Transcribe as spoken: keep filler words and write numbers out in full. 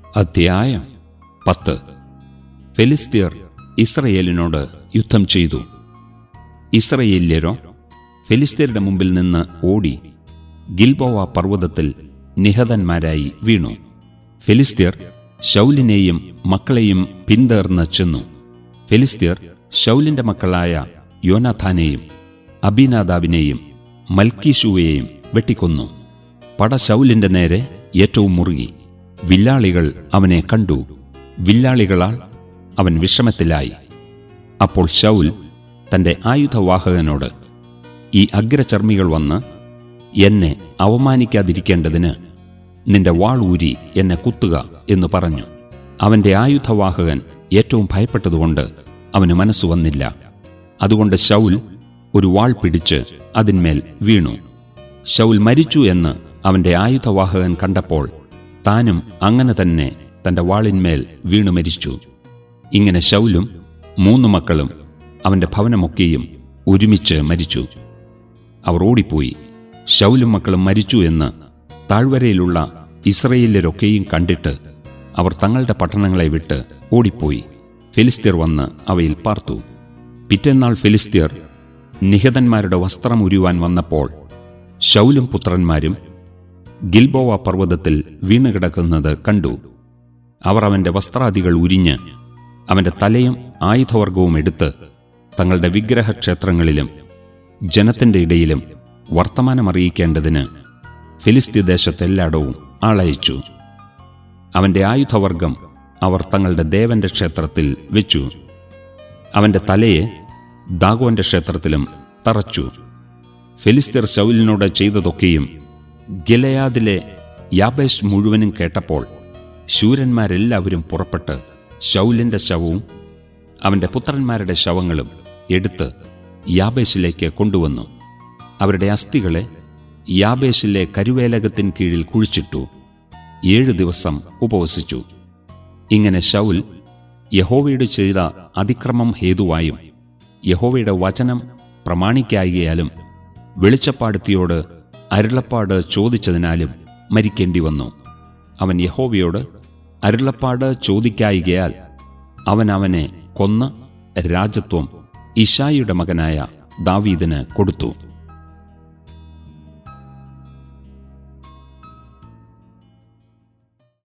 അധ്യായം പത്ത്. ഫെലിസ്ത്യർ ഇസ്രയേലിനോട് യുദ്ധം ചെയ്തു. ഇസ്രയേല്യരോ ഫെലിസ്ത്യരുടെ മുമ്പിൽ നിന്ന് ഓടി ഗിൽബോവ പർവ്വതത്തിൽ നിഹതന്മാരായി വീണു. ഫെലിസ്ത്യർ ശൗലിനെയും മക്കളെയും പിന്തുടർന്ന് ചെന്നു. ഫെലിസ്ത്യർ ശൗലിന്റെ മക്കളായ യോനാഥാനെയും അബീനാദാബിനെയും മൽക്കീഷുവയെയും വെട്ടിക്കൊന്നു. പട ശൗലിന്റെ നേരെ ഏറ്റവും മുറുകി. വില്ലാളികൾ അവനെ കണ്ടു. വില്ലാളികളാൽ അവൻ വിഷമത്തിലായി. അപ്പോൾ ശൗൽ തന്റെ ആയുധവാഹകനോട്, ഈ അഗ്രചർമ്മികൾ വന്ന് എന്നെ അവമാനിക്കാതിരിക്കേണ്ടതിന് നിന്റെ വാൾ ഊരി എന്നെ കുത്തുക എന്ന് പറഞ്ഞു. അവന്റെ ആയുധവാഹകൻ ഏറ്റവും ഭയപ്പെട്ടതുകൊണ്ട് അവന് മനസ്സു വന്നില്ല. അതുകൊണ്ട് ശൗൽ ഒരു വാൾ പിടിച്ച് അതിന്മേൽ വീണു. ശൗൽ മരിച്ചു എന്ന് അവന്റെ ആയുധവാഹകൻ കണ്ടപ്പോൾ താനും അങ്ങനെ തന്നെ തന്റെ വാളിന്മേൽ വീണു മരിച്ചു. ഇങ്ങനെ ശൗലും മൂന്നു മക്കളും അവന്റെ ഭവനമൊക്കെയും ഒരുമിച്ച് മരിച്ചു. അവർ ഓടിപ്പോയി. ശൗലും മക്കളും മരിച്ചു എന്ന് താഴ്വരയിലുള്ള ഇസ്രയേല്യരൊക്കെയും കണ്ടിട്ട് അവർ തങ്ങളുടെ പട്ടണങ്ങളെ വിട്ട് ഓടിപ്പോയി. ഫെലിസ്ത്യർ വന്ന് അവയിൽ പാർത്തു. പിറ്റേന്നാൾ ഫെലിസ്ത്യർ നിഹതന്മാരുടെ വസ്ത്രം ഉരുവാൻ വന്നപ്പോൾ ശൗലും പുത്രന്മാരും ഗിൽബോവ പർവ്വതത്തിൽ വീണുകിടക്കുന്നത് കണ്ടു. അവർ അവന്റെ വസ്ത്രാദികൾ ഉരിഞ്ഞ് അവന്റെ തലയും ആയുധവർഗവും എടുത്ത് തങ്ങളുടെ വിഗ്രഹക്ഷേത്രങ്ങളിലും ജനത്തിന്റെ ഇടയിലും വർത്തമാനമറിയിക്കേണ്ടതിന് ഫിലിസ്ത്യദേശത്തെല്ലായിടവും ആളയച്ചു. അവന്റെ ആയുധവർഗം അവർ തങ്ങളുടെ ദേവന്റെ ക്ഷേത്രത്തിൽ വെച്ചു. അവന്റെ തലയെ ദാഗോന്റെ ക്ഷേത്രത്തിലും തറച്ചു. ഫെലിസ്ത്യർ ശൗലിനോട് ചെയ്തതൊക്കെയും ഗിലെയാദിലെ യാബേശ് മുഴുവനും കേട്ടപ്പോൾ ശൂരന്മാരെല്ലാവരും പുറപ്പെട്ട് ശൗലിന്റെ ശവവും അവന്റെ പുത്രന്മാരുടെ ശവങ്ങളും എടുത്ത് യാബേശിലേക്ക് കൊണ്ടുവന്നു. അവരുടെ അസ്ഥികളെ യാബേശിലെ കരുവേലകത്തിൻ കീഴിൽ കുഴിച്ചിട്ടു. ഏഴു ദിവസം ഉപവസിച്ചു. ഇങ്ങനെ ശൗൽ യഹോവയുടെ ചെയ്ത അതിക്രമം ഹേതുവായും യഹോവയുടെ വചനം പ്രമാണിക്കായികയാലും വെളിച്ചപ്പാടത്തിയോട് അരുളപ്പാട് ചോദിച്ചതിനാലും മരിക്കേണ്ടി വന്നു. അവൻ യഹോവയോട് അരുളപ്പാട് ചോദിക്കായികയാൽ അവൻ അവനെ കൊന്ന് രാജത്വം ഇശായിയുടെ മകനായ ദാവീദിന് കൊടുത്തു.